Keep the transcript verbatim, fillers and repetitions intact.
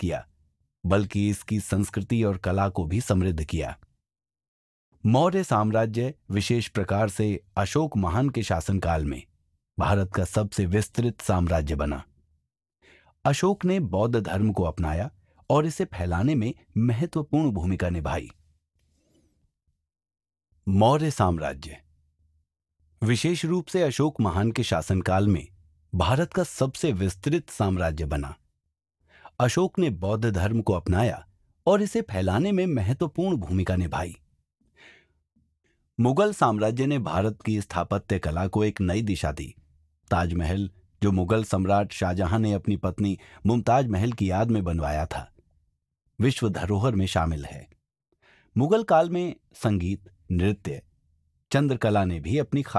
किया, बल्कि इसकी संस्कृति और कला को भी समृद्ध किया। मौर्य साम्राज्य विशेष प्रकार से अशोक महान के शासनकाल में भारत का सबसे विस्तृत साम्राज्य बना। अशोक ने बौद्ध धर्म को अपनाया और इसे फैलाने में महत्वपूर्ण भूमिका निभाई। मौर्य साम्राज्य विशेष रूप से अशोक महान के शासनकाल में भारत का सबसे विस्तृत साम्राज्य बना। अशोक ने बौद्ध धर्म को अपनाया और इसे फैलाने में महत्वपूर्ण भूमिका निभाई। मुगल साम्राज्य ने भारत की स्थापत्य कला को एक नई दिशा दी। ताजमहल, जो मुगल सम्राट शाहजहां ने अपनी पत्नी मुमताज महल की याद में बनवाया था, विश्व धरोहर में शामिल है। मुगल काल में संगीत, नृत्य, चंद्रकला ने भी अपनी खास